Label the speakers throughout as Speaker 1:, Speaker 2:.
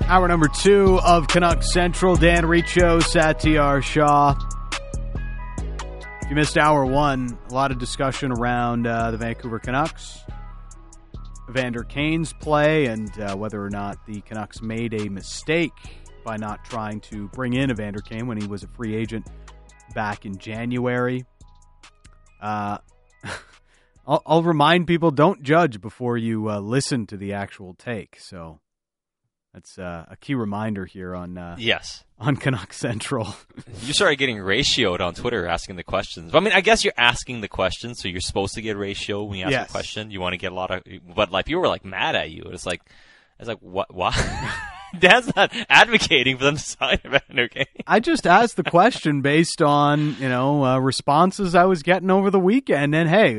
Speaker 1: Hour number 2 of Canucks Central. Dan Riccio, Satyar Shah. If you missed hour 1, a lot of discussion around the Vancouver Canucks, Evander Kane's play, and whether or not the Canucks made a mistake by not trying to bring in Evander Kane when he was a free agent back in January. I'll remind people, don't judge before you listen to the actual take. So that's a key reminder here on
Speaker 2: yes,
Speaker 1: on Canucks Central.
Speaker 2: You started getting ratioed on Twitter asking the questions. I mean, I guess you're asking the question, so you're supposed to get ratio when you ask a question. You want to get a lot of, but like people were like mad at you. It's like what? Why? Dan's not advocating for them to sign Evander Kane.
Speaker 1: I just asked the question based on responses I was getting over the weekend, and hey,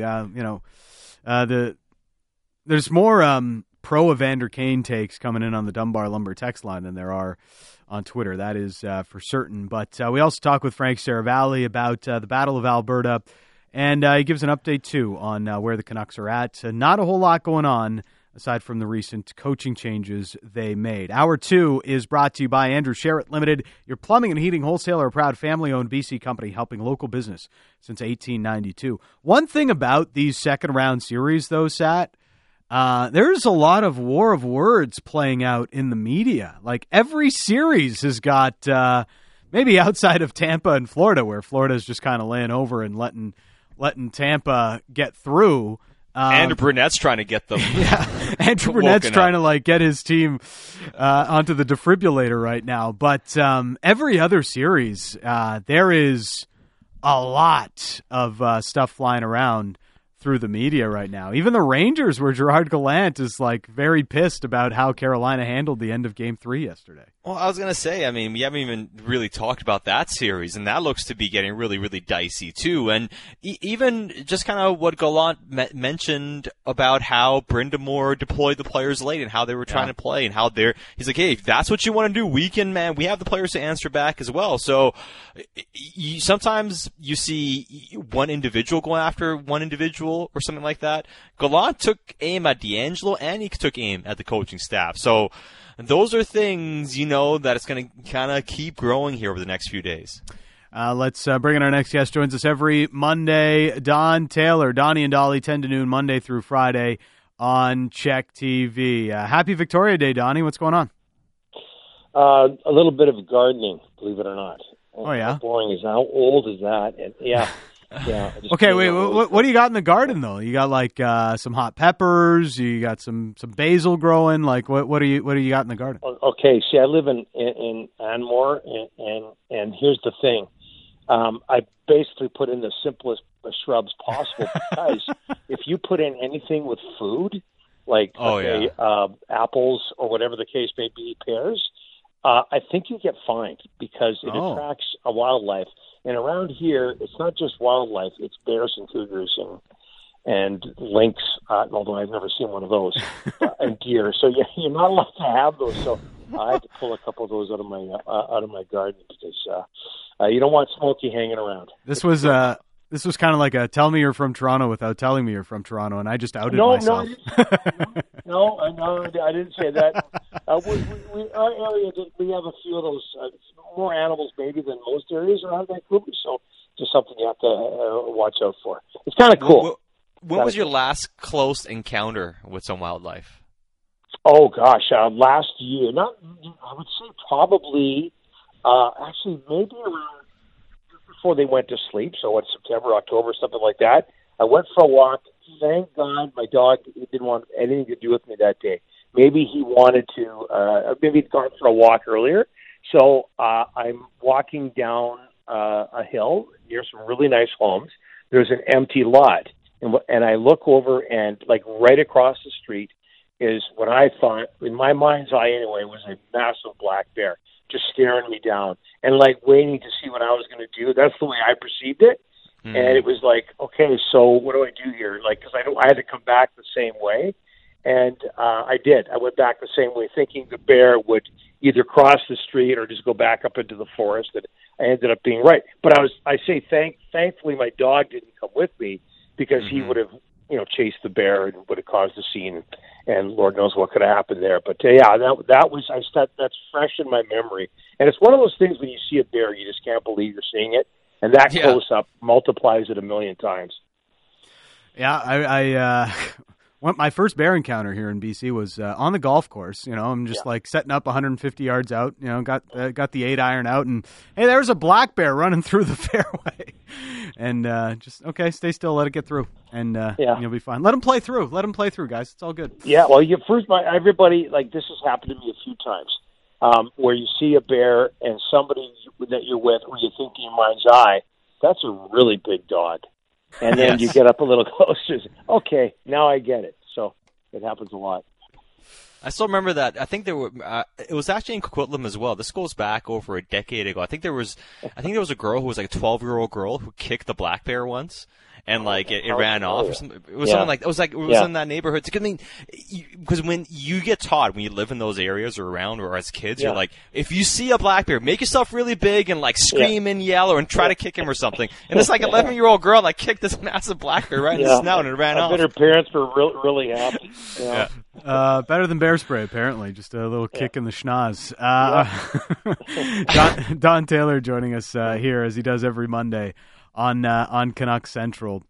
Speaker 1: there's more pro Evander Kane takes coming in on the Dunbar Lumber text line than there are on Twitter. That is for certain. But we also talk with Frank Seravalli about the Battle of Alberta, and he gives an update too on where the Canucks are at. Not a whole lot going on aside from the recent coaching changes they made. Hour 2 is brought to you by Andrew Sherritt Limited, your plumbing and heating wholesaler, a proud family-owned BC company helping local business since 1892. One thing about these second-round series, though, Sat, there's a lot of war of words playing out in the media. Like, every series has got, maybe outside of Tampa and Florida, where Florida's just kind of laying over and letting Tampa get through.
Speaker 2: Andrew Burnett's trying to get them.
Speaker 1: Yeah, Andrew Burnett's trying to get his team onto the defibrillator right now. But every other series, there is a lot of stuff flying around through the media right now. Even the Rangers, where Gerard Gallant is very pissed about how Carolina handled the end of Game 3 yesterday.
Speaker 2: Well, I was going to say, I mean, we haven't even really talked about that series, and that looks to be getting really, really dicey too. And even just kind of what Gallant mentioned about how Brind'Amour deployed the players late and how they were trying to play and how he's like, hey, if that's what you want to do, we have the players to answer back as well. So sometimes you see one individual going after one individual or something like that. Gallant took aim at D'Angelo and he took aim at the coaching staff. So those are things, that it's going to kind of keep growing here over the next few days.
Speaker 1: Let's bring in our next guest. Joins us every Monday, Don Taylor. Donnie and Dolly, 10 to noon, Monday through Friday on Check TV. Happy Victoria Day, Donnie. What's going on?
Speaker 3: A little bit of gardening, believe it or not.
Speaker 1: Oh, yeah?
Speaker 3: How boring is that? How old is that? And, yeah.
Speaker 1: Okay, wait. What do you got in the garden though? You got some hot peppers. You got some basil growing. What do you got in the garden?
Speaker 3: Okay, see, I live in Anmore, and here's the thing. I basically put in the simplest shrubs possible because if you put in anything with food, apples or whatever the case may be, pears, I think you get fined because it attracts a wildlife. And around here, it's not just wildlife; it's bears and cougars and lynx. Although I've never seen one of those, and deer. So you're not allowed to have those. So I had to pull a couple of those out of my garden because you don't want Smokey hanging around.
Speaker 1: This was kind of like a tell me you're from Toronto without telling me you're from Toronto, and I just outed myself.
Speaker 3: No, I didn't say that. Our area, we have a few of those, more animals maybe than most areas around Vancouver, so just something you have to watch out for. It's kind of cool.
Speaker 2: When was your last close encounter with some wildlife?
Speaker 3: Oh, gosh, last year. I would say probably, actually maybe around before they went to sleep, so it's September, October, something like that. I went for a walk. Thank God my dog didn't want anything to do with me that day. Maybe he wanted to, maybe he'd gone for a walk earlier. So I'm walking down a hill near some really nice homes. There's an empty lot. And I look over and right across the street is what I thought, in my mind's eye anyway, was a massive black bear just staring me down and waiting to see what I was going to do. That's the way I perceived it. Mm. And it was okay, so what do I do here? Because I had to come back the same way. And I did. I went back the same way, thinking the bear would either cross the street or just go back up into the forest. And I ended up being right. But thankfully my dog didn't come with me because he would have chased the bear and would have caused the scene, and Lord knows what could have happened there. But yeah, that's fresh in my memory, and it's one of those things when you see a bear, you just can't believe you're seeing it, and that close up multiplies it a million times.
Speaker 1: Yeah, my first bear encounter here in BC was on the golf course. I'm just like setting up 150 yards out. Got the 8-iron out, and hey, there's a black bear running through the fairway, and just stay still, let it get through, and you'll be fine. Let them play through, guys. It's all good.
Speaker 3: Yeah, well, everybody, like, this has happened to me a few times, where you see a bear and somebody that you're with, or you think in your mind's eye, that's a really big dog. And then you get up a little closer. Okay, now I get it. So it happens a lot.
Speaker 2: I still remember that. I think there were. It was actually in Coquitlam as well. This goes back over a decade ago. I think there was a girl who was like a 12-year-old girl who kicked the black bear once. And like it ran off or something. It was something like it was in that neighborhood. I mean, because when you get taught when you live in those areas or around or as kids, you're like, if you see a black bear, make yourself really big and like scream and yell and try to kick him or something. And this like 11-year-old girl like kicked this massive black bear right in the snout and it ran off.
Speaker 3: I bet her parents were really happy.
Speaker 1: Better than bear spray, apparently. Just a little kick in the schnoz. Don Taylor joining us here as he does every Monday on Canucks Central.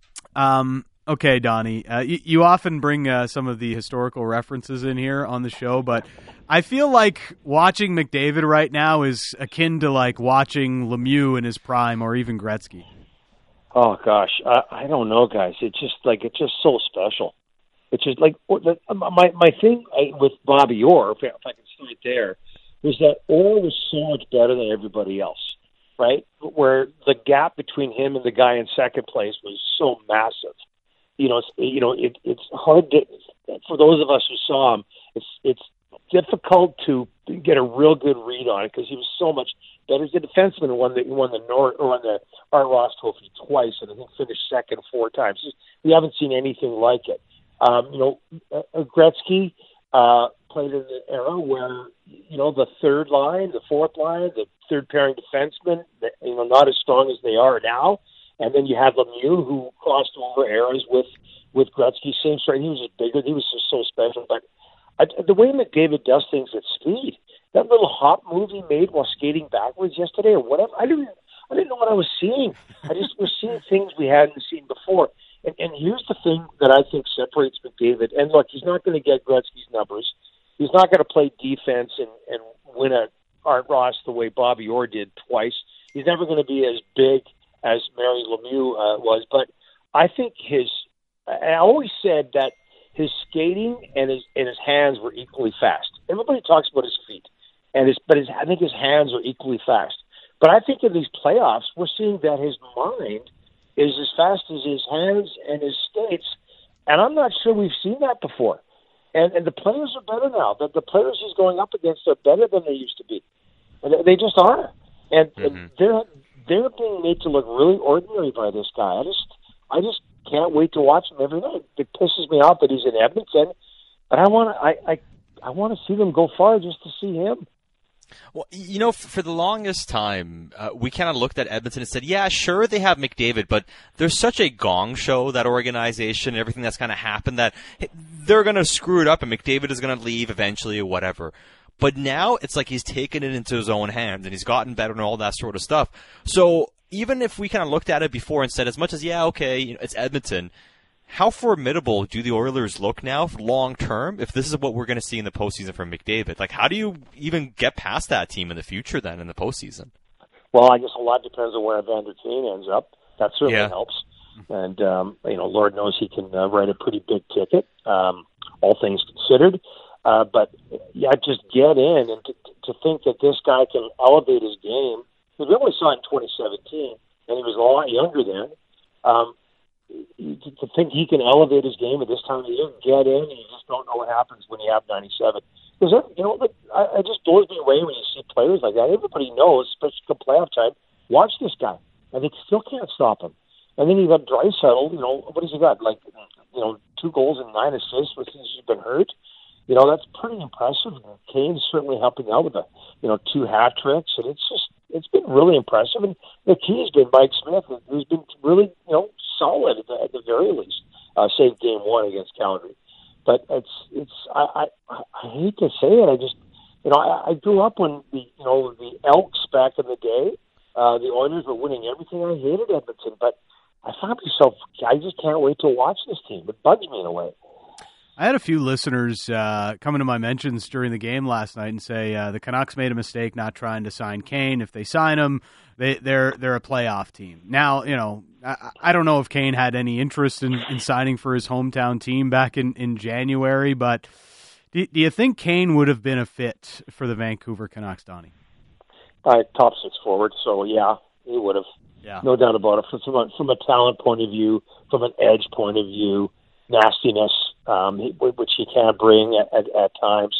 Speaker 1: Okay, Donnie, you often bring some of the historical references in here on the show, but I feel like watching McDavid right now is akin to like watching Lemieux in his prime or even Gretzky.
Speaker 3: Oh gosh, I don't know, guys. It's just so special. It's just like my thing with Bobby Orr, if I can start there, was that Orr was so much better than everybody else. Right, where the gap between him and the guy in second place was so massive. It's hard to, for those of us who saw him. It's difficult to get a real good read on it because he was so much better. He's a defenseman who won the Art Ross Trophy twice, and I think finished second 4 times. We haven't seen anything like it. Gretzky played in an era where the third line, the fourth line, the third pairing defensemen, not as strong as they are now. And then you had Lemieux, who crossed over eras with Gretzky. Same story. He was just bigger. He was just so special. But the way McDavid does things at speed, that little hop move he made while skating backwards yesterday or whatever, I didn't know what I was seeing. I just was seeing things we hadn't seen before. And here's the thing that I think separates McDavid. And look, he's not going to get Gretzky's numbers. He's not going to play defense and win a Art Ross the way Bobby Orr did twice. He's never going to be as big as Mario Lemieux was. But I think I always said that his skating and his hands were equally fast. Everybody talks about his feet, but I think his hands are equally fast. But I think in these playoffs, we're seeing that his mind is as fast as his hands and his skates, and I'm not sure we've seen that before. And the players are better now. The players he's going up against are better than they used to be. And they just are. And they're being made to look really ordinary by this guy. I just can't wait to watch him every night. It pisses me off that he's in Edmonton, but I want to see them go far just to see him.
Speaker 2: Well, for the longest time, we kind of looked at Edmonton and said, yeah, sure, they have McDavid, but there's such a gong show, that organization, and everything that's kind of happened, that they're going to screw it up and McDavid is going to leave eventually or whatever. But now it's like he's taken it into his own hands and he's gotten better and all that sort of stuff. So even if we kind of looked at it before and said, as much as, it's Edmonton, how formidable do the Oilers look now long term if this is what we're going to see in the postseason from McDavid? Like, how do you even get past that team in the future then in the postseason?
Speaker 3: Well, I guess a lot depends on where Evander Kane ends up. That certainly helps. And, Lord knows he can write a pretty big ticket, all things considered. But, just get in and to think that this guy can elevate his game. We only saw it in 2017, and he was a lot younger then. To think he can elevate his game at this time of the year, get in, and you just don't know what happens when you have 97. Because, it just blows me away when you see players like that. Everybody knows, especially come playoff time, watch this guy, and they still can't stop him. And then you got Draisaitl, what has he got? 2 goals and 9 assists since he's been hurt. That's pretty impressive. Kane's certainly helping out with 2 hat tricks, and it's been really impressive. And the key has been Mike Smith, who's been really, solid at the very least. save game 1 against Calgary. But I hate to say it. I just, I grew up when the Elks back in the day, the Oilers were winning everything. I hated Edmonton, but I found myself, I just can't wait to watch this team. It bugs me in a way.
Speaker 1: I had a few listeners come into my mentions during the game last night and say the Canucks made a mistake not trying to sign Kane. If they sign him, they're a playoff team. Now, I don't know if Kane had any interest in signing for his hometown team back in January, but do you think Kane would have been a fit for the Vancouver Canucks, Donnie?
Speaker 3: Top 6 forward, so yeah, he would have. Yeah. No doubt about it. From a talent point of view, from an edge point of view, nastiness, which he can bring at times.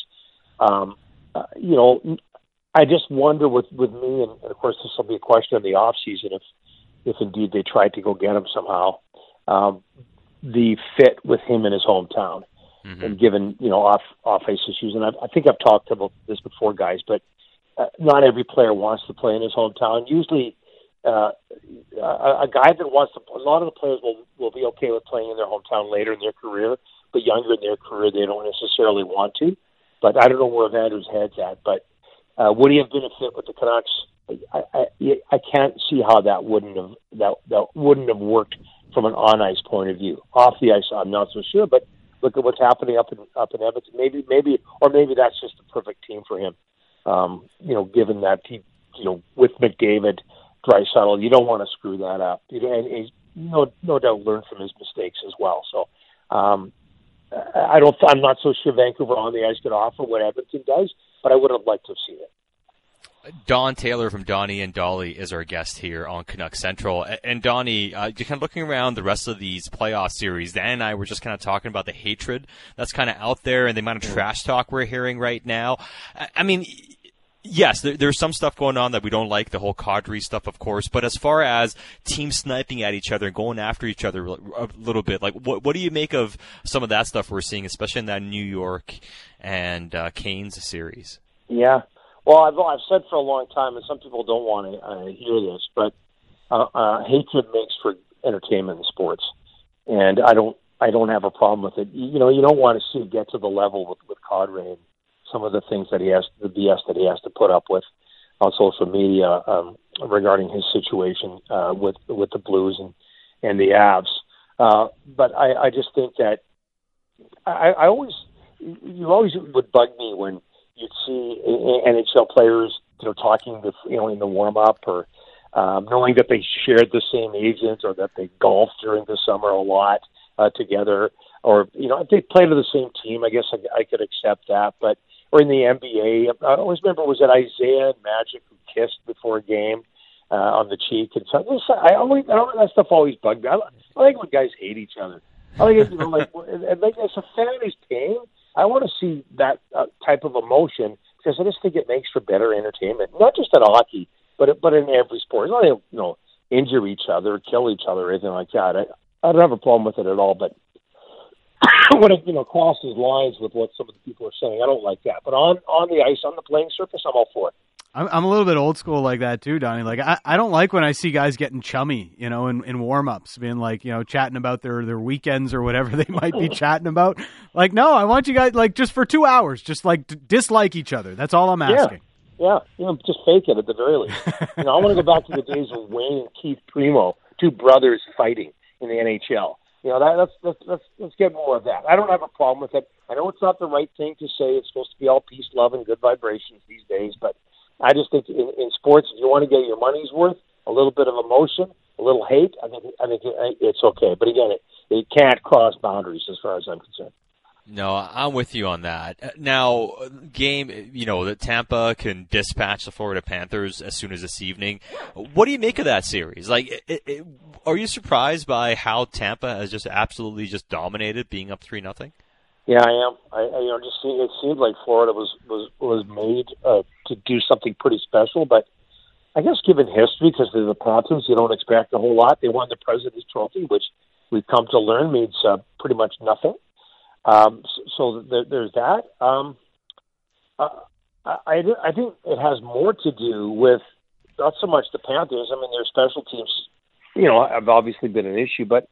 Speaker 3: I just wonder with me, and of course this will be a question in the off season if indeed they tried to go get him somehow, the fit with him in his hometown, and given off ice issues. And I think I've talked about this before, guys, but not every player wants to play in his hometown. Usually, a guy that wants to, a lot of the players will be okay with playing in their hometown later in their career, but younger in their career they don't necessarily want to. But I don't know where Vander's head's at. But would he have been a fit with the Canucks? I can't see how that wouldn't have worked from an on ice point of view. Off the ice, I'm not so sure. But look at what's happening up in Edmonton. Maybe that's just the perfect team for him. Given that he, with McDavid, Draisaitl, you don't want to screw that up. And he's no doubt learned from his mistakes as well. So I'm not so sure Vancouver on the ice could offer what Edmonton does, but I would have liked to have seen it.
Speaker 2: Don Taylor from Donnie and Dolly is our guest here on Canuck Central. And Donnie, you're kind of looking around the rest of these playoff series. Dan and I were just kind of talking about the hatred that's kind of out there and the amount of trash talk we're hearing right now. I mean, yes, there's some stuff going on that we don't like, the whole Kadri stuff, of course. But as far as teams sniping at each other and going after each other a little bit, like what do you make of some of that stuff we're seeing, especially in that New York and Canes series?
Speaker 3: Yeah. Well, I've said for a long time, and some people don't want to hear this, but hatred makes for entertainment in sports, and I don't have a problem with it. You don't want to see it get to the level with Kadri and some of the things that the BS that he has to put up with on social media regarding his situation with the Blues and the Avs. But I just think that you always would bug me when you'd see NHL players, talking in the warm up or knowing that they shared the same agent or that they golfed during the summer a lot together, or if they played for the same team, I guess I could accept that. But or in the NBA, I always remember, was it Isaiah and Magic who kissed before a game on the cheek and stuff? That stuff always bugged me. I like when guys hate each other. I like it, like as a fan who's paying, I want to see that type of emotion because I just think it makes for better entertainment, not just in hockey, but in every sport. It's not injure each other, kill each other, or anything like that. I don't have a problem with it at all, but when it crosses lines with what some of the people are saying, I don't like that. But on the ice, on the playing surface, I'm all for it.
Speaker 1: I'm a little bit old school like that too, Donnie. Like I don't like when I see guys getting chummy, in warm-ups, being like, chatting about their weekends or whatever they might be chatting about. Like, no, I want you guys just for 2 hours, just dislike each other. That's all I'm asking.
Speaker 3: Yeah, just fake it at the very least. I want to go back to the days of Wayne and Keith Primo, two brothers fighting in the NHL. Let's get more of that. I don't have a problem with it. I know it's not the right thing to say. It's supposed to be all peace, love, and good vibrations these days, but I just think in sports, if you want to get your money's worth, a little bit of emotion, a little hate, I think it's okay. But again, it can't cross boundaries as far as I'm concerned.
Speaker 2: No, I'm with you on that. Now, that Tampa can dispatch the Florida Panthers as soon as this evening. What do you make of that series? Are you surprised by how Tampa has just absolutely just dominated, being up 3-0?
Speaker 3: Yeah, I am. It seemed like Florida was made to do something pretty special, but I guess given history, because they're the Panthers, you don't expect a whole lot. They won the President's Trophy, which we've come to learn means pretty much nothing. So there's that. I think it has more to do with not so much the Panthers. I mean, their special teams, have obviously been an issue, but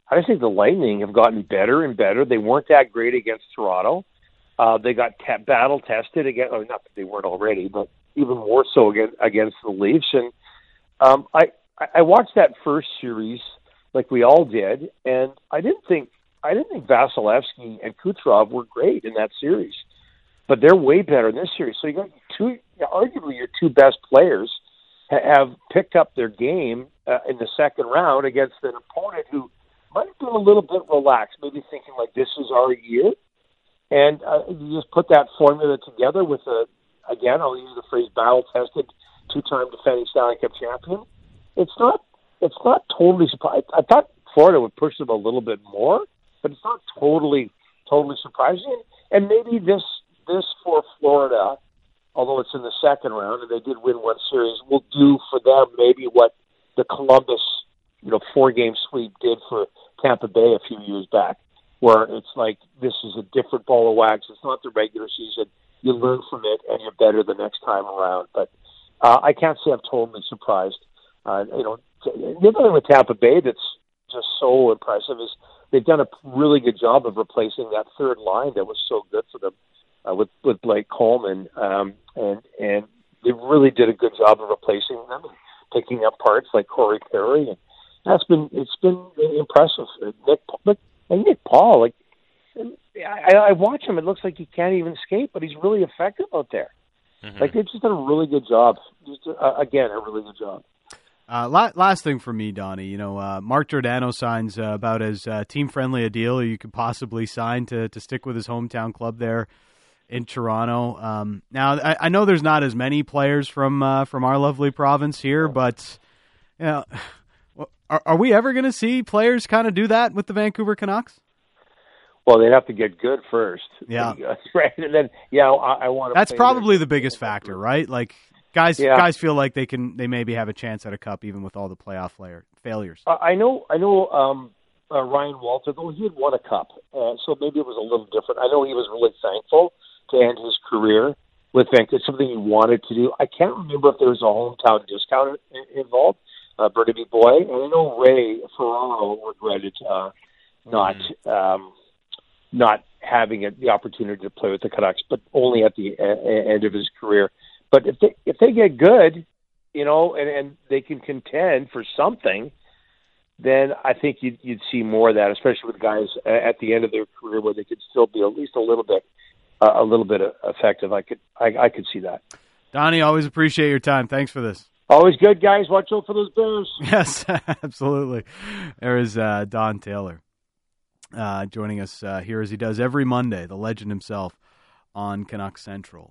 Speaker 3: I think the Lightning have gotten better and better. They weren't that great against Toronto. They got battle tested again. Oh, not that they weren't already, but even more so against the Leafs. And I watched that first series like we all did, and I didn't think Vasilevsky and Kucherov were great in that series, but they're way better in this series. So you got arguably your two best players have picked up their game in the second round against an opponent who might have been a little bit relaxed, maybe thinking like this is our year. And you just put that formula together with again, I'll use the phrase battle-tested, two-time defending Stanley Cup champion. It's not totally surprising. I thought Florida would push them a little bit more, but it's not totally surprising. And maybe this for Florida, although it's in the second round and they did win one series, will do for them maybe what the Columbus, 4-game sweep did for Tampa Bay a few years back, where it's like this is a different ball of wax. It's not the regular season. You learn from it, and you're better the next time around. But I can't say I'm totally surprised. The other thing with Tampa Bay that's just so impressive is they've done a really good job of replacing that third line that was so good for them with Blake Coleman, and they really did a good job of replacing them and picking up parts like Corey Perry, and it's been impressive. Nick Paul, I watch him. It looks like he can't even skate, but he's really effective out there. Mm-hmm. Like they've just done a really good job. Again, a really good job.
Speaker 1: Last thing for me, Donnie. Mark Giordano signs about as team-friendly a deal you could possibly sign to stick with his hometown club there in Toronto. Now, I know there's not as many players from our lovely province here, but are we ever going to see players kind of do that with the Vancouver Canucks?
Speaker 3: Well, they'd have to get good first.
Speaker 1: Yeah,
Speaker 3: right. And then, I want to.
Speaker 1: That's probably the biggest factor, right? Like guys feel like they maybe have a chance at a cup even with all the playoff failures.
Speaker 3: I know. Ryan Walter, though he had won a cup, so maybe it was a little different. I know he was really thankful to end his career with Vancouver. Something he wanted to do. I can't remember if there was a hometown discount involved. Burnaby Boy, and I know Ray Ferraro regretted not having the opportunity to play with the Canucks, but only at the end of his career. But if they get good, and they can contend for something, then I think you'd see more of that, especially with guys at the end of their career where they could still be at least a little bit effective. I could see that.
Speaker 1: Donnie, always appreciate your time. Thanks for this.
Speaker 3: Always good, guys. Watch out for those Bears.
Speaker 1: Yes, absolutely. There is Don Taylor joining us here as he does every Monday, the legend himself on Canucks Central.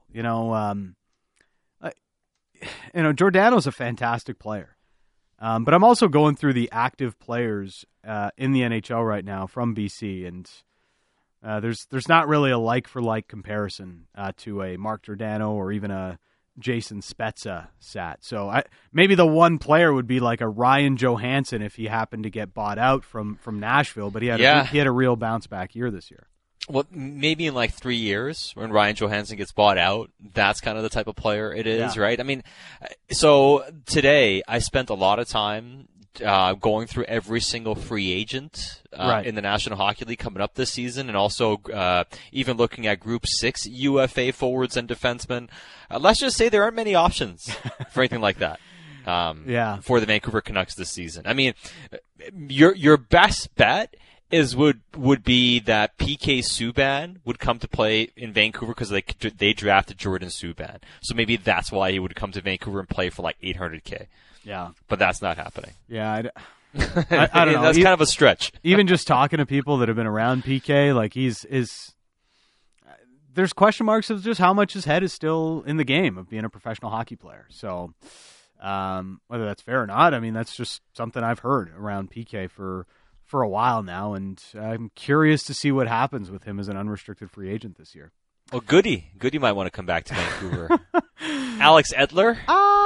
Speaker 1: Giordano's a fantastic player, but I'm also going through the active players in the NHL right now from BC, and there's not really a like-for-like comparison to a Mark Giordano or even a Jason Spezza sat. So maybe the one player would be like a Ryan Johansson if he happened to get bought out from Nashville, but he had a real bounce back year this year.
Speaker 2: Well, maybe in like 3 years when Ryan Johansson gets bought out, that's kind of the type of player it is, right? I mean, so today I spent a lot of time going through every single free agent in the National Hockey League coming up this season, and also even looking at Group 6 UFA forwards and defensemen. Let's just say there aren't many options for anything like that for the Vancouver Canucks this season. I mean, your best bet would be that PK Subban would come to play in Vancouver because they drafted Jordan Subban. So maybe that's why he would come to Vancouver and play for like $800K.
Speaker 1: Yeah, but
Speaker 2: that's not happening.
Speaker 1: Yeah, I don't know.
Speaker 2: That's kind of a stretch.
Speaker 1: Even just talking to people that have been around PK, like there's question marks of just how much his head is still in the game of being a professional hockey player. So whether that's fair or not, I mean, that's just something I've heard around PK for a while now, and I'm curious to see what happens with him as an unrestricted free agent this year.
Speaker 2: Well, Goody might want to come back to Vancouver. Alex Edler?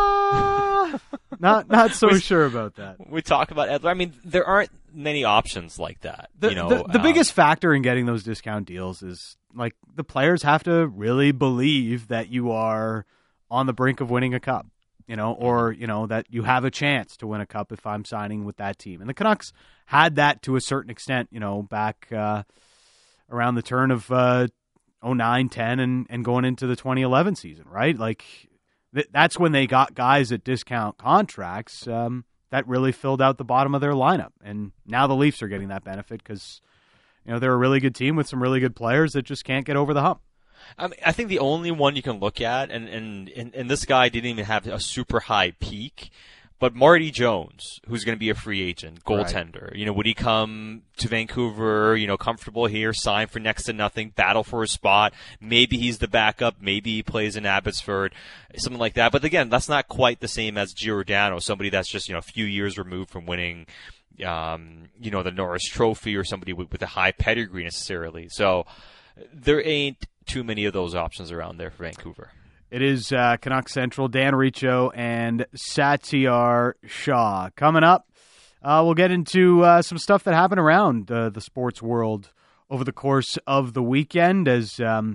Speaker 1: Not so sure about that.
Speaker 2: We talk about Edler. I mean, there aren't many options like that.
Speaker 1: The biggest factor in getting those discount deals is like the players have to really believe that you are on the brink of winning a cup. or, that you have a chance to win a cup if I'm signing with that team. And the Canucks had that to a certain extent, back around the turn of 09-10 and going into the 2011 season, right? Like, that's when they got guys at discount contracts that really filled out the bottom of their lineup. And now the Leafs are getting that benefit because, they're a really good team with some really good players that just can't get over the hump.
Speaker 2: I think the only one you can look at, and this guy didn't even have a super high peak, but Marty Jones, who's going to be a free agent, goaltender. Right. Would he come to Vancouver, comfortable here, sign for next to nothing, battle for a spot? Maybe he's the backup. Maybe he plays in Abbotsford, something like that. But again, that's not quite the same as Giordano, somebody that's just, a few years removed from winning, the Norris Trophy, or somebody with a high pedigree necessarily. So there ain't too many of those options around there for Vancouver.
Speaker 1: It is Canucks Central, Dan Riccio and Satyar Shah. Coming up, we'll get into some stuff that happened around the sports world over the course of the weekend. As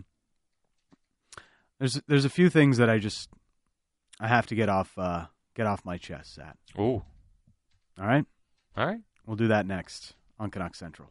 Speaker 1: there's a few things that I have to get off my chest, Sat.
Speaker 2: Ooh.
Speaker 1: All right?
Speaker 2: All right.
Speaker 1: We'll do that next on Canucks Central.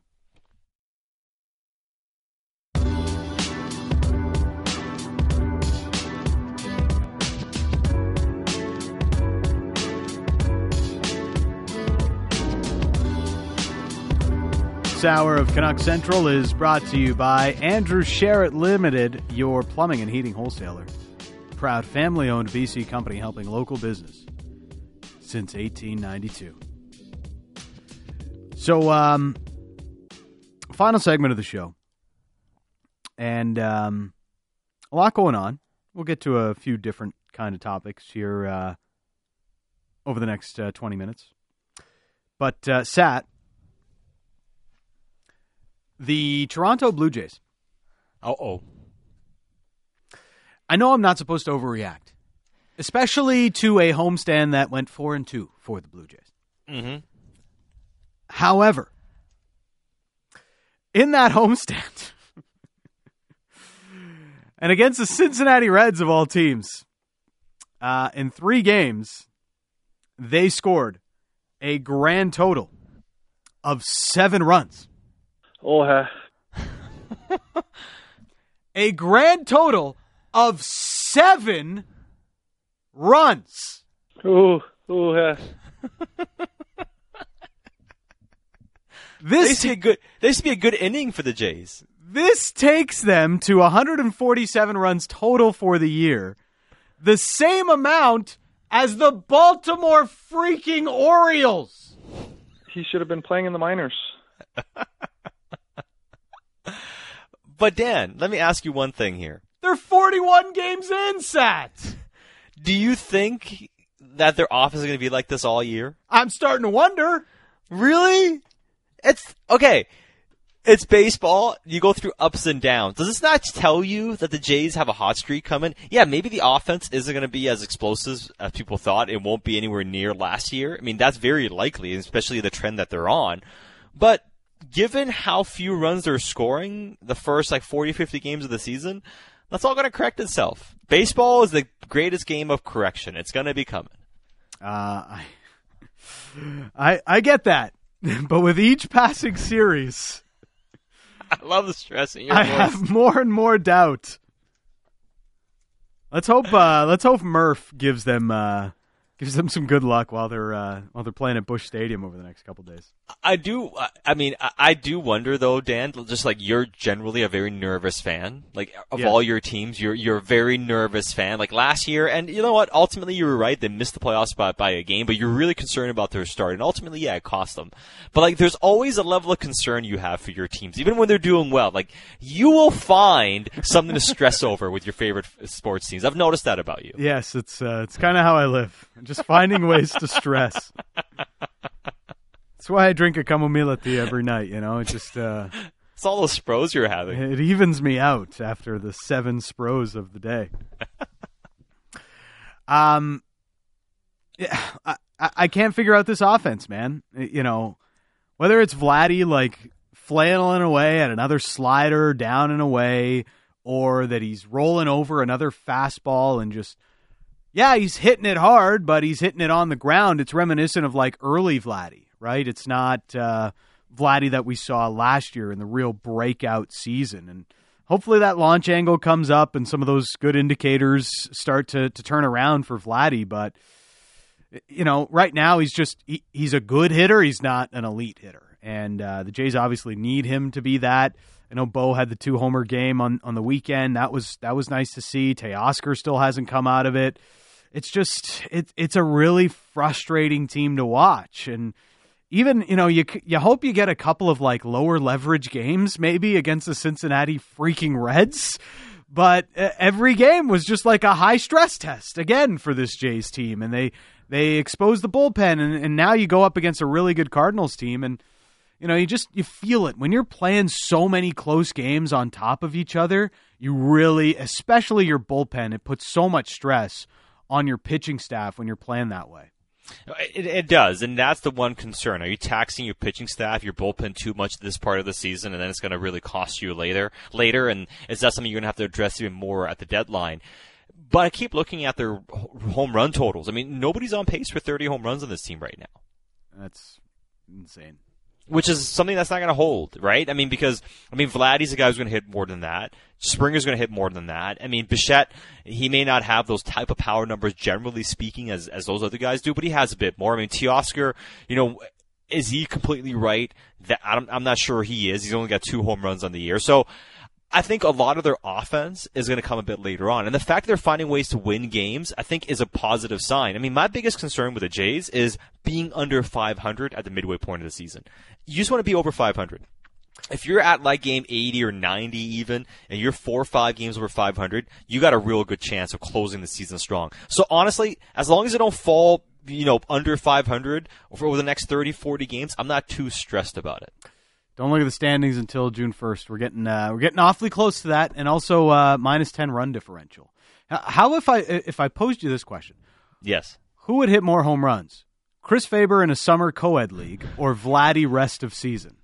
Speaker 1: This hour of Canucks Central is brought to you by Andrew Sherritt Limited, your plumbing and heating wholesaler. Proud family-owned BC company helping local business since 1892. So, final segment of the show. And a lot going on. We'll get to a few different kind of topics here over the next 20 minutes. But, Sat, the Toronto Blue Jays.
Speaker 2: Uh-oh.
Speaker 1: I know I'm not supposed to overreact, especially to a homestand that went 4-2 for the Blue Jays.
Speaker 2: Mm-hmm.
Speaker 1: However, in that homestand, and against the Cincinnati Reds of all teams, in 3 games, they scored a grand total of 7 runs. A grand total of 7 runs.
Speaker 2: This should be a good inning for the Jays.
Speaker 1: This takes them to 147 runs total for the year, the same amount as the Baltimore freaking Orioles.
Speaker 4: He should have been playing in the minors.
Speaker 2: But Dan, let me ask you one thing here.
Speaker 1: They're 41 games in, Sat.
Speaker 2: Do you think that their offense is going to be like this all year?
Speaker 1: I'm starting to wonder.
Speaker 2: Really? It's okay. It's baseball. You go through ups and downs. Does this not tell you that the Jays have a hot streak coming? Yeah, maybe the offense isn't going to be as explosive as people thought. It won't be anywhere near last year. I mean, that's very likely, especially the trend that they're on. But given how few runs they're scoring the first 40, 50 games of the season, that's all going to correct itself. Baseball is the greatest game of correction. It's going to be coming.
Speaker 1: I get that. But with each passing series,
Speaker 2: I love the stress in your
Speaker 1: voice.
Speaker 2: I
Speaker 1: have more and more doubt. Let's hope Murph gives them some good luck while they're playing at Busch Stadium over the next couple of days.
Speaker 2: I do wonder though, Dan, just you're generally a very nervous fan. All your teams, you're a very nervous fan. Last year, and you know what? Ultimately, you were right. They missed the playoffs by a game, but you're really concerned about their start. And ultimately, yeah, it cost them. But there's always a level of concern you have for your teams, even when they're doing well. You will find something to stress over with your favorite sports teams. I've noticed that about you.
Speaker 1: Yes, it's kind of how I live. Just finding ways to stress. That's why I drink a chamomile tea every night, It just
Speaker 2: it's all those spros you're having.
Speaker 1: It evens me out after the 7 spros of the day. Yeah, I can't figure out this offense, man. Whether it's Vladdy flailing away at another slider down and away, or that he's rolling over another fastball and just yeah, he's hitting it hard, but he's hitting it on the ground. It's reminiscent of like early Vladdy, right? It's not Vladdy that we saw last year in the real breakout season. And hopefully that launch angle comes up and some of those good indicators start to turn around for Vladdy. But, right now he's a good hitter. He's not an elite hitter. And the Jays obviously need him to be that. I know Bo had the 2-homer game on the weekend. That was nice to see. Teoscar still hasn't come out of it. It's just it's a really frustrating team to watch. And even, you hope you get a couple of like lower leverage games maybe against the Cincinnati freaking Reds. But every game was just like a high stress test again for this Jays team. And they exposed the bullpen. And now you go up against a really good Cardinals team. And, you feel it when you're playing so many close games on top of each other. You really, especially your bullpen, it puts so much stress on your pitching staff when you're playing that way.
Speaker 2: It does, and that's the one concern. Are you taxing your pitching staff, your bullpen too much this part of the season, and then it's going to really cost you later? And is that something you're going to have to address even more at the deadline? But I keep looking at their home run totals. I mean, nobody's on pace for 30 home runs on this team right now.
Speaker 1: That's insane.
Speaker 2: Which is something that's not going to hold, right? I mean, because Vladdy's a guy who's going to hit more than that. Springer's going to hit more than that. I mean, Bichette, he may not have those type of power numbers, generally speaking, as those other guys do, but he has a bit more. I mean, Teoscar, is he completely right? That I'm not sure he is. He's only got 2 home runs on the year. So I think a lot of their offense is going to come a bit later on. And the fact that they're finding ways to win games, I think, is a positive sign. I mean, my biggest concern with the Jays is being under 500 at the midway point of the season. You just want to be over 500. If you're at like game 80 or 90 even, and you're 4 or 5 games over 500, you got a real good chance of closing the season strong. So honestly, as long as it don't fall, under 500 over the next 30, 40 games, I'm not too stressed about it.
Speaker 1: Don't look at the standings until June 1st. We're getting awfully close to that, and also minus 10 run differential. How if I posed you this question?
Speaker 2: Yes.
Speaker 1: Who would hit more home runs? Chris Faber in a summer co-ed league or Vladdy rest of season?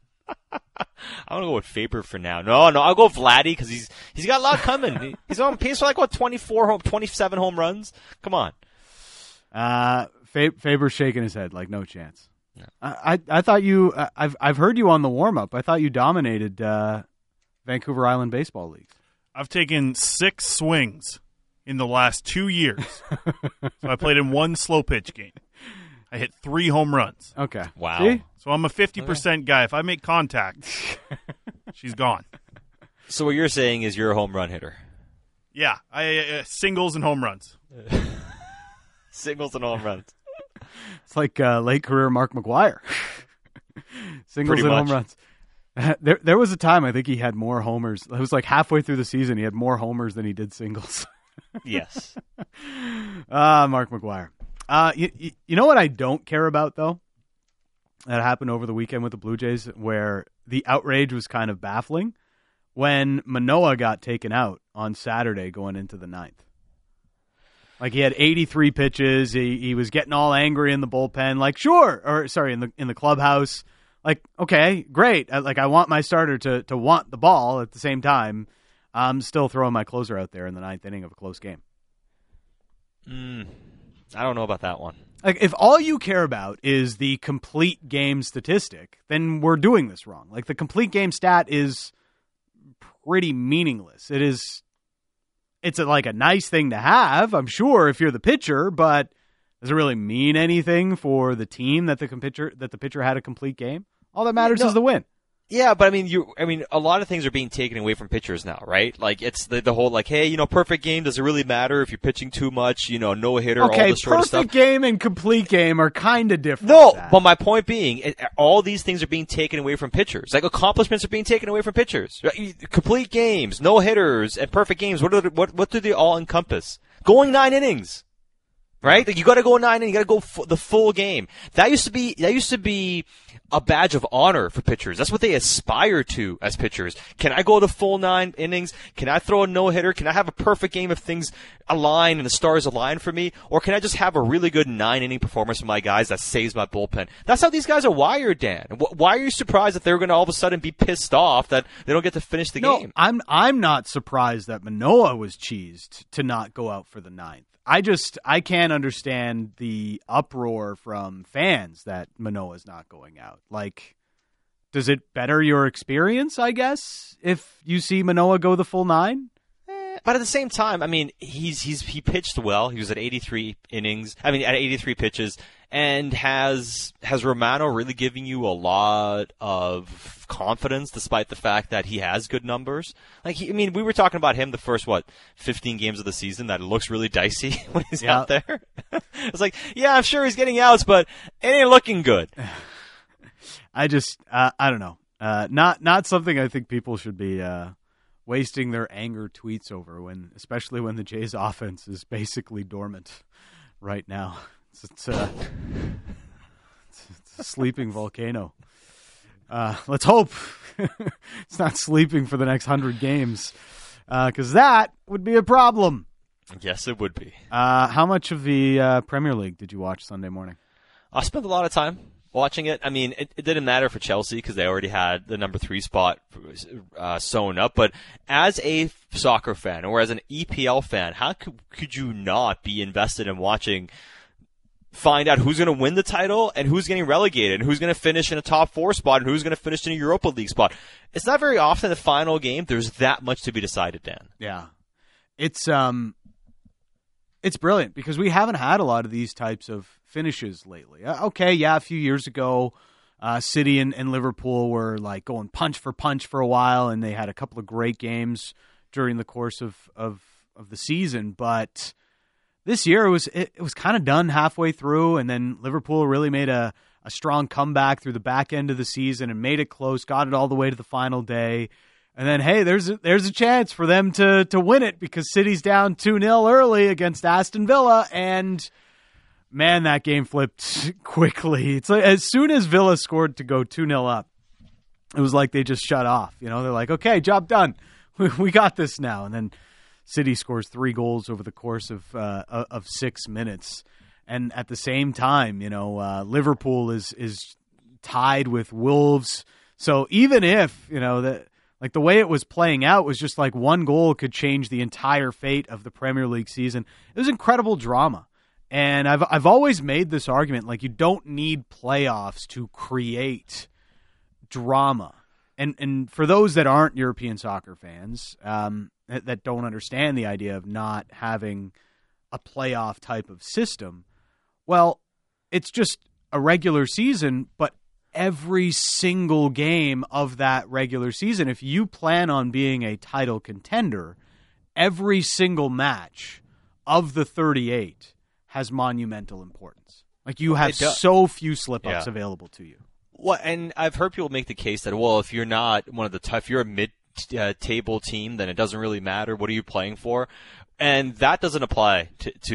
Speaker 2: I'm going to go with Faber for now. No, I'll go Vladdy because he's got a lot coming. He's on pace for 27 home runs? Come on.
Speaker 1: Faber's shaking his head like no chance. Yeah. I thought you I've heard you on the warm-up. I thought you dominated Vancouver Island baseball leagues.
Speaker 5: I've taken 6 swings in the last 2 years. So I played in 1 slow pitch game. I hit 3 home runs.
Speaker 1: Okay.
Speaker 2: Wow.
Speaker 1: See?
Speaker 5: So I'm a 50% guy. If I make contact, she's gone.
Speaker 2: So what you're saying is you're a home run hitter.
Speaker 5: Yeah. I singles and home runs.
Speaker 2: Singles and home runs.
Speaker 1: It's like late career Mark McGwire. Singles
Speaker 2: Pretty
Speaker 1: and
Speaker 2: much.
Speaker 1: home runs. There was a time I think he had more homers. It was like halfway through the season he had more homers than he did singles.
Speaker 2: Yes.
Speaker 1: Mark McGwire. You know what I don't care about, though? That happened over the weekend with the Blue Jays, where the outrage was kind of baffling when Manoah got taken out on Saturday going into the 9th. Like, he had 83 pitches. He was getting all angry in the bullpen. Like, in the clubhouse. Like, okay, great. I want my starter to want the ball at the same time. I'm still throwing my closer out there in the 9th inning of a close game.
Speaker 2: I don't know about that one.
Speaker 1: Like, if all you care about is the complete game statistic, then we're doing this wrong. Like, the complete game stat is pretty meaningless. It's like a nice thing to have, I'm sure, if you're the pitcher, but does it really mean anything for the team that the pitcher had a complete game? All that matters is the win.
Speaker 2: Yeah, but I mean, a lot of things are being taken away from pitchers now, right? Like, it's the whole, like, hey, perfect game, does it really matter if you're pitching too much, no hitter,
Speaker 1: okay,
Speaker 2: all this sort of stuff.
Speaker 1: Perfect game and complete game are kind of different.
Speaker 2: No, but my point being, all these things are being taken away from pitchers. Like, accomplishments are being taken away from pitchers. Complete games, no hitters, and perfect games, what do they all encompass? Going 9 innings. Right? Like, you gotta go 9 innings, you gotta go the full game. That used to be a badge of honor for pitchers. That's what they aspire to as pitchers. Can I go the full 9 innings? Can I throw a no-hitter? Can I have a perfect game if things align and the stars align for me? Or can I just have a really good 9-inning performance from my guys that saves my bullpen? That's how these guys are wired, Dan. Why are you surprised that they're going to all of a sudden be pissed off that they don't get to finish the game?
Speaker 1: I'm not surprised that Manoah was cheesed to not go out for the 9th. I can't understand the uproar from fans that Manoah's not going out. Like, does it better your experience, I guess, if you see Manoah go the full 9?
Speaker 2: But at the same time, I mean, he pitched well. He was at 83 innings. I mean, at 83 pitches, and has Romano really giving you a lot of confidence, despite the fact that he has good numbers? Like, we were talking about him the first 15 games of the season that it looks really dicey when he's out there. It's like, yeah, I'm sure he's getting outs, but it ain't looking good.
Speaker 1: I don't know. Not something I think people should be wasting their anger tweets over, especially when the Jays offense is basically dormant right now. It's a sleeping volcano. Let's hope it's not sleeping for the next 100 games, because that would be a problem.
Speaker 2: Yes, it would be.
Speaker 1: How much of the Premier League did you watch Sunday morning?
Speaker 2: I spent a lot of time watching it. I mean, it didn't matter for Chelsea because they already had the number 3 spot sewn up. But as a soccer fan or as an EPL fan, how could you not be invested in find out who's going to win the title and who's getting relegated and who's going to finish in a top 4 spot and who's going to finish in a Europa League spot? It's not very often the final game there's that much to be decided, Dan.
Speaker 1: Yeah. It's brilliant because we haven't had a lot of these types of finishes lately. A few years ago, City and Liverpool were like going punch for punch for a while, and they had a couple of great games during the course of the season. But this year it was kind of done halfway through, and then Liverpool really made a strong comeback through the back end of the season and made it close, got it all the way to the final day. And then, hey, there's a chance for them to win it because City's down 2-0 early against Aston Villa, and man, that game flipped quickly. It's like as soon as Villa scored to go 2-0 up, it was like they just shut off. They're like, okay, job done. We got this now. And then City scores 3 goals over the course of 6 minutes. And at the same time, Liverpool is tied with Wolves. So even if, the way it was playing out was just like one goal could change the entire fate of the Premier League season. It was incredible drama. And I've always made this argument, like, you don't need playoffs to create drama. And for those that aren't European soccer fans, that don't understand the idea of not having a playoff type of system, well, it's just a regular season, but every single game of that regular season, if you plan on being a title contender, every single match of the 38 has monumental importance. Like, you have so few slip-ups available to you.
Speaker 2: Well, and I've heard people make the case that, well, if you're not if you're a mid-table team, then it doesn't really matter. What are you playing for? And that doesn't apply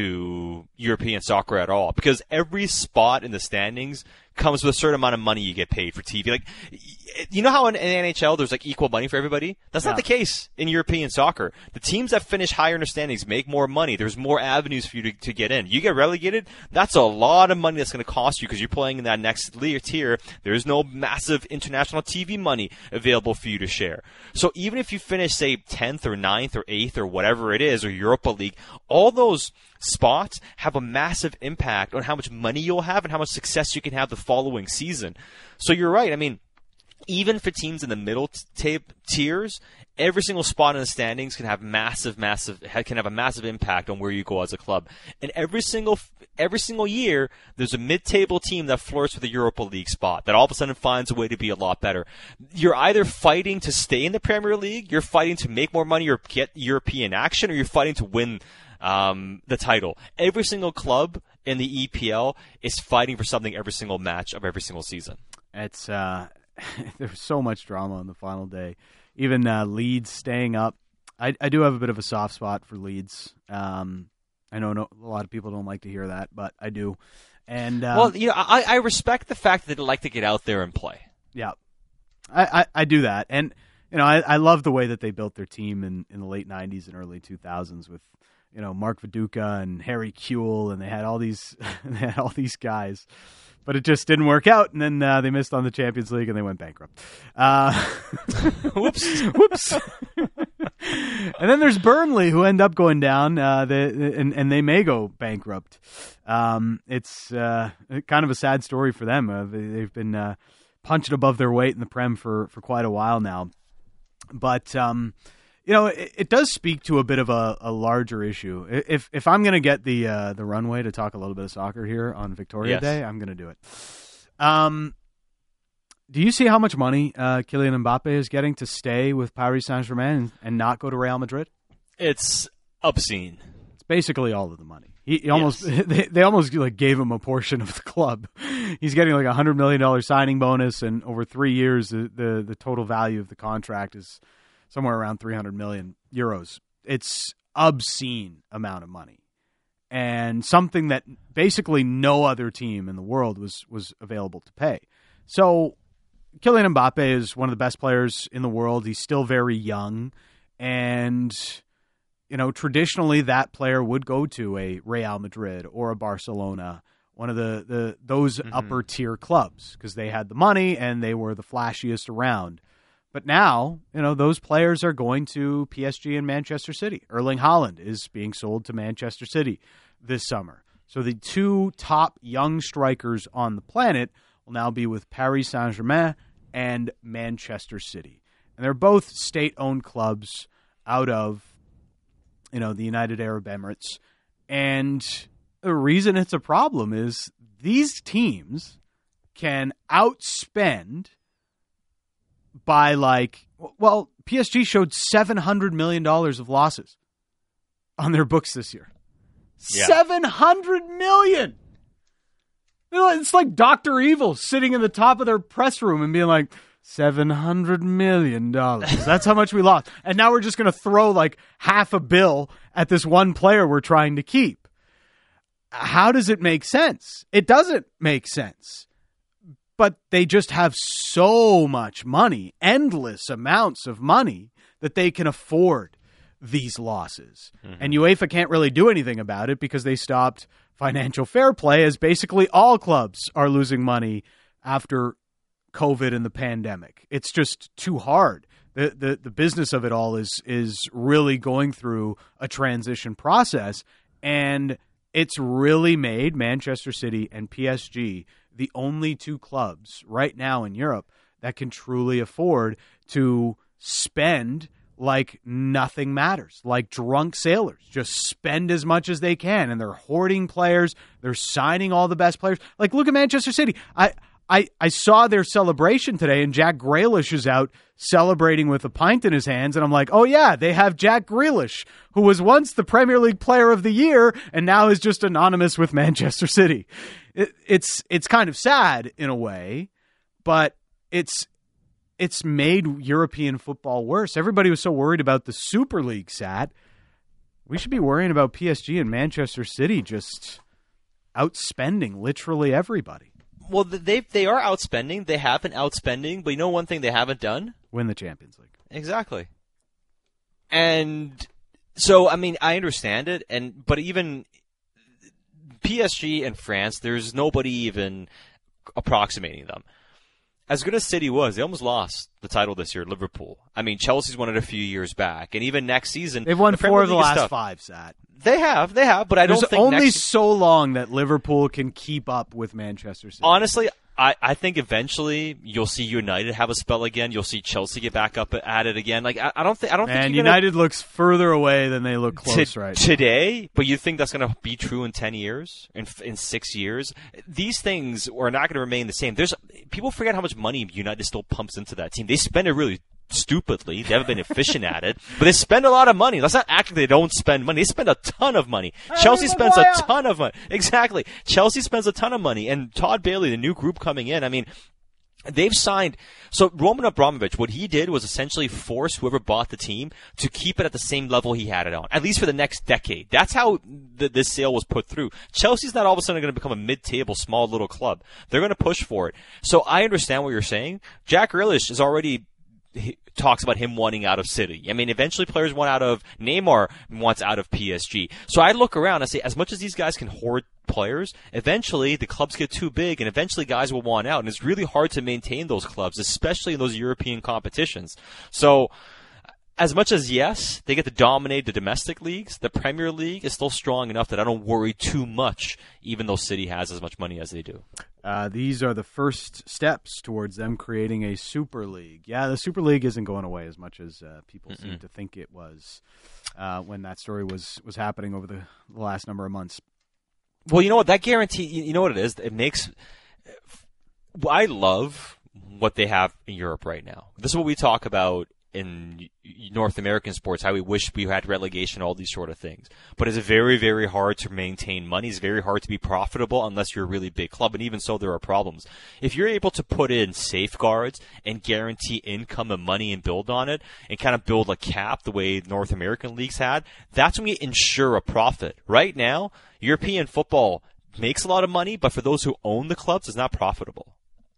Speaker 2: to European soccer at all, because every spot in the standings comes with a certain amount of money you get paid for TV. Like, you know how in NHL there's like equal money for everybody? That's not the case in European soccer. The teams that finish higher in the standings make more money. There's more avenues for you to get in. You get relegated, that's a lot of money that's going to cost you because you're playing in that next tier. There's no massive international TV money available for you to share. So even if you finish, say, 10th or 9th or 8th or whatever it is, or Europa League, all those spots have a massive impact on how much money you'll have and how much success you can have the following season. So you're right. I mean, even for teams in the middle tiers, every single spot in the standings can have a massive impact on where you go as a club. And every single year, there's a mid-table team that flirts with a Europa League spot that all of a sudden finds a way to be a lot better. You're either fighting to stay in the Premier League, you're fighting to make more money or get European action, or you're fighting to win the title. Every single club in the EPL is fighting for something every single match of every single season.
Speaker 1: It's there's so much drama on the final day. Even Leeds staying up. I do have a bit of a soft spot for Leeds. I know a lot of people don't like to hear that, but I do. And
Speaker 2: well, I respect the fact that they like to get out there and play.
Speaker 1: Yeah, I do that, and I love the way that they built their team in the late '90s and early 2000s with Mark Viduka and Harry Kewell, and they had all these guys. But it just didn't work out, and then they missed on the Champions League, and they went bankrupt. Whoops. And then there's Burnley, who end up going down, and they may go bankrupt. It's kind of a sad story for them. They've been punching above their weight in the Prem for quite a while now. But it does speak to a bit of a larger issue. If I'm going to get the runway to talk a little bit of soccer here on Victoria Day, I'm going to do it. Do you see how much money Kylian Mbappe is getting to stay with Paris Saint-Germain and not go to Real Madrid?
Speaker 2: It's obscene.
Speaker 1: It's basically all of the money. He almost they almost gave him a portion of the club. He's getting like $100 million signing bonus, and over 3 years, the total value of the contract is somewhere around 300 million euros. It's obscene amount of money, and something that basically no other team in the world was available to pay. So Kylian Mbappe is one of the best players in the world. He's still very young, and traditionally that player would go to a Real Madrid or a Barcelona, one of those upper tier clubs, because they had the money and they were the flashiest around. But now, those players are going to PSG and Manchester City. Erling Haaland is being sold to Manchester City this summer. So the two top young strikers on the planet will now be with Paris Saint-Germain and Manchester City. And they're both state-owned clubs out of, the United Arab Emirates. And the reason it's a problem is these teams can outspend by PSG showed $700 million of losses on their books this year. Yeah. $700 million! It's like Dr. Evil sitting in the top of their press room and being like, $700 million. That's how much we lost. And now we're just going to throw half a bill at this one player we're trying to keep. How does it make sense? It doesn't make sense. But they just have so much money, endless amounts of money, that they can afford these losses. Mm-hmm. And UEFA can't really do anything about it because they stopped financial fair play, as basically all clubs are losing money after COVID and the pandemic. It's just too hard. The business of it all is really going through a transition process, and it's really made Manchester City and PSG the only two clubs right now in Europe that can truly afford to spend like nothing matters, like drunk sailors. Just spend as much as they can, and they're hoarding players. They're signing all the best players. Look at Manchester City. I saw their celebration today, and Jack Grealish is out celebrating with a pint in his hands, and I'm like, oh yeah, they have Jack Grealish, who was once the Premier League Player of the Year and now is just anonymous with Manchester City. It's kind of sad in a way, but it's made European football worse. Everybody was so worried about the Super League, Sat. We should be worrying about PSG and Manchester City just outspending literally everybody.
Speaker 2: Well, they are outspending. They have been outspending, but one thing they haven't done?
Speaker 1: Win the Champions League.
Speaker 2: Exactly. And so, I understand it, but even PSG and France, there's nobody even approximating them. As good as City was, they almost lost the title this year, Liverpool. Chelsea's won it a few years back, and even next season,
Speaker 1: they've won 4 of the last 5, Sat.
Speaker 2: They have, but I don't think
Speaker 1: only so long that Liverpool can keep up with Manchester City.
Speaker 2: Honestly, I think eventually you'll see United have a spell again. You'll see Chelsea get back up at it again. I don't think.
Speaker 1: And United looks further away than they look close right now.
Speaker 2: Today. But you think that's going to be true in 10 years, in 6 years? These things are not going to remain the same. People forget how much money United still pumps into that team. They spend it really stupidly. They haven't been efficient at it, but they spend a lot of money. Let's not act like they don't spend money. They spend a ton of money. Chelsea spends a ton of money. Exactly. Chelsea spends a ton of money, and Todd Bailey, the new group coming in, they've signed. So Roman Abramovich, what he did was essentially force whoever bought the team to keep it at the same level he had it on, at least for the next decade. That's how this sale was put through. Chelsea's not all of a sudden going to become a mid-table, small little club. They're going to push for it. So I understand what you're saying. Jack Grealish is already talks about him wanting out of City. Eventually players want out of Neymar, wants out of PSG. So I look around and say, as much as these guys can hoard players, eventually the clubs get too big, and eventually guys will want out, and it's really hard to maintain those clubs, especially in those European competitions. So as much as, yes, they get to dominate the domestic leagues, the Premier League is still strong enough that I don't worry too much, even though City has as much money as they do.
Speaker 1: These are the first steps towards them creating a Super League. Yeah, the Super League isn't going away as much as people seem to think it was when that story was happening over the last number of months.
Speaker 2: Well, you know what? That guarantee, you know what it is? It makes... I love what they have in Europe right now. This is what we talk about in North American sports, how we wish we had relegation, all these sort of things. But it's very, very hard to maintain money. It's very hard to be profitable unless you're a really big club, and even so, there are problems. If you're able to put in safeguards and guarantee income and money and build on it, and kind of build a cap the way North American leagues had, that's when you ensure a profit. Right now, European football makes a lot of money, but for those who own the clubs, it's not profitable.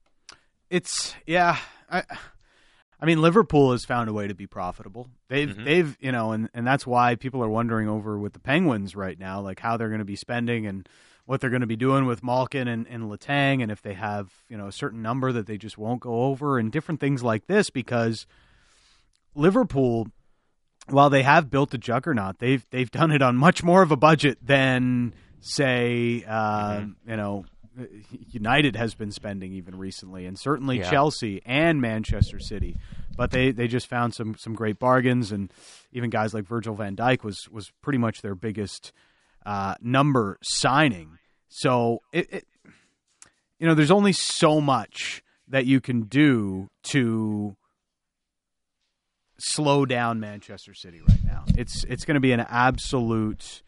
Speaker 1: I mean, Liverpool has found a way to be profitable. They've and that's why people are wondering over with the Penguins right now, like how they're going to be spending and what they're going to be doing with Malkin and Letang, and if they have, a certain number that they just won't go over and different things like this, because Liverpool, while they have built a juggernaut, they've done it on much more of a budget than, say, United has been spending even recently, and certainly Chelsea and Manchester City. But they just found some great bargains, and even guys like Virgil van Dijk was pretty much their biggest number signing. So there's only so much that you can do to slow down Manchester City right now. It's going to be an absolute.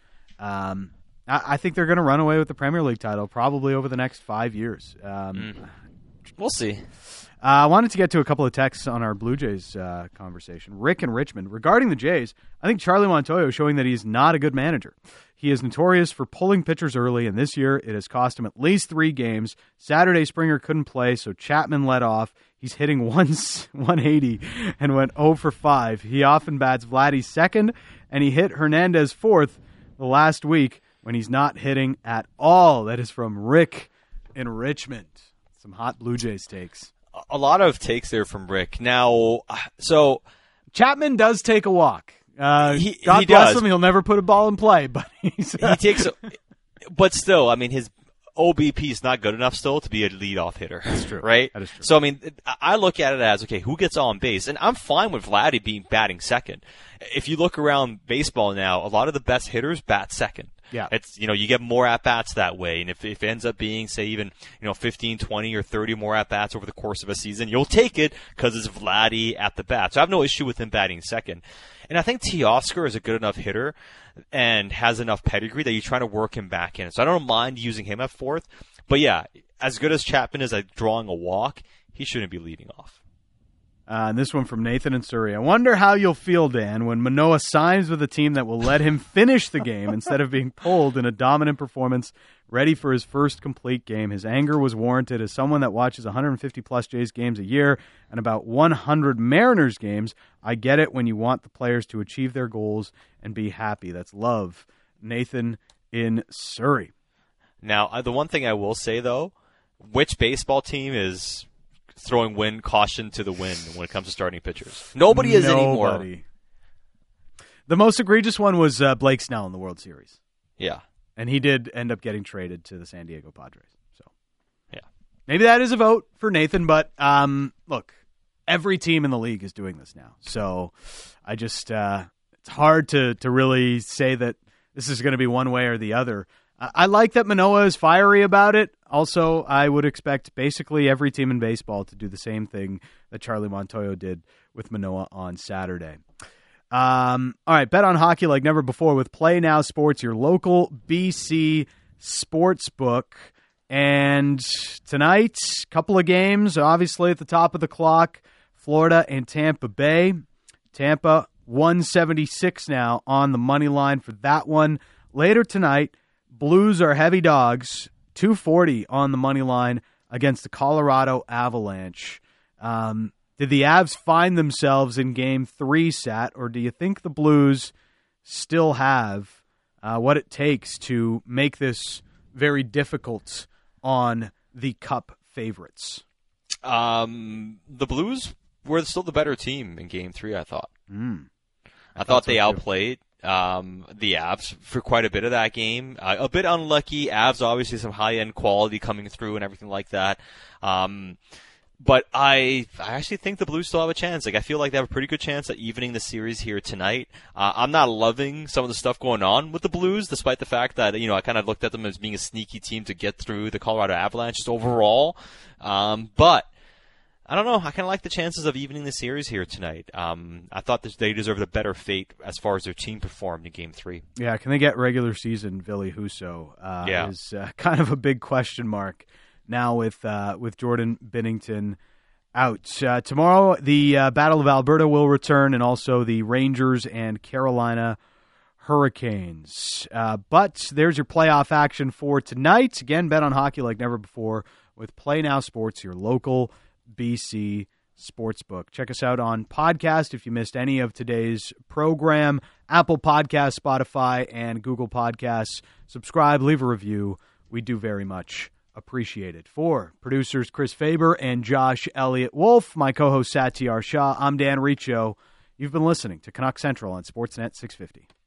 Speaker 1: I think they're going to run away with the Premier League title probably over the next 5 years.
Speaker 2: We'll see.
Speaker 1: I wanted to get to a couple of texts on our Blue Jays conversation. Rick in Richmond. Regarding the Jays, I think Charlie Montoyo is showing that he's not a good manager. He is notorious for pulling pitchers early, and this year it has cost him at least 3 games. Saturday, Springer couldn't play, so Chapman led off. He's hitting 180 and went 0 for 5. He often bats Vladdy second, and he hit Hernandez fourth the last week when he's not hitting at all. That is from Rick in Richmond. Some hot Blue Jays takes.
Speaker 2: A lot of takes there from Rick. Now, so
Speaker 1: Chapman does take a walk. God
Speaker 2: he
Speaker 1: bless
Speaker 2: does.
Speaker 1: him. He'll never put a ball in play, but
Speaker 2: he takes. But still, I mean, his OBP is not good enough still to be a leadoff hitter.
Speaker 1: That's true.
Speaker 2: Right?
Speaker 1: That is true.
Speaker 2: So, I mean, I look at it as, okay, who gets on base? And I'm fine with Vladdy batting second. If you look around baseball now, a lot of the best hitters bat second.
Speaker 1: Yeah.
Speaker 2: It's, you get more at-bats that way. And if it ends up being, say, even, 15, 20, or 30 more at-bats over the course of a season, you'll take it because it's Vladdy at the bat. So I have no issue with him batting second. And I think Teoscar is a good enough hitter and has enough pedigree that you're trying to work him back in. So I don't mind using him at fourth. But yeah, as good as Chapman is at drawing a walk, he shouldn't be leading off.
Speaker 1: And this one from Nathan in Surrey. I wonder how you'll feel, Dan, when Manoah signs with a team that will let him finish the game instead of being pulled in a dominant performance, ready for his first complete game. His anger was warranted. As someone that watches 150-plus Jays games a year and about 100 Mariners games, I get it when you want the players to achieve their goals and be happy. That's love. Nathan in Surrey.
Speaker 2: Now, the one thing I will say, though, which baseball team is throwing caution to the wind when it comes to starting pitchers? Nobody is anymore.
Speaker 1: The most egregious one was Blake Snell in the World Series.
Speaker 2: Yeah.
Speaker 1: And he did end up getting traded to the San Diego Padres. So,
Speaker 2: yeah.
Speaker 1: Maybe that is a vote for Nathan, but look, every team in the league is doing this now. So I just it's hard to really say that this is going to be one way or the other. I like that Manoah is fiery about it. Also, I would expect basically every team in baseball to do the same thing that Charlie Montoyo did with Manoah on Saturday. All right, bet on hockey like never before with Play Now Sports, your local BC sports book. And tonight, a couple of games, obviously at the top of the clock, Florida and Tampa Bay. Tampa, 176 now on the money line for that one. Later tonight, Blues are heavy dogs, 240 on the money line against the Colorado Avalanche. Did the Avs find themselves in Game 3, Sat, or do you think the Blues still have what it takes to make this very difficult on the Cup favorites?
Speaker 2: The Blues were still the better team in Game 3, I thought. I thought they
Speaker 1: so, too.
Speaker 2: outplayed the Avs for quite a bit of that game. A bit unlucky. Avs obviously some high-end quality coming through and everything like that. But I actually think the Blues still have a chance. Like, I feel like they have a pretty good chance at evening the series here tonight. I'm not loving some of the stuff going on with the Blues, despite the fact that, I kind of looked at them as being a sneaky team to get through the Colorado Avalanche just overall. But I don't know. I kind of like the chances of evening the series here tonight. I thought they deserved a better fate as far as their team performed in Game 3.
Speaker 1: Yeah, can they get regular season Ville Husso? Is kind of a big question mark now with Jordan Binnington out. Tomorrow, the Battle of Alberta will return, and also the Rangers and Carolina Hurricanes. But there's your playoff action for tonight. Again, bet on hockey like never before with Play Now Sports, your local BC Sportsbook. Check us out on podcast if you missed any of today's program. Apple Podcasts, Spotify, and Google Podcasts. Subscribe, leave a review. We do very much appreciate it. For producers Chris Faber and Josh Elliott Wolf, my co-host Satyar Shah, I'm Dan Riccio. You've been listening to Canuck Central on Sportsnet 650.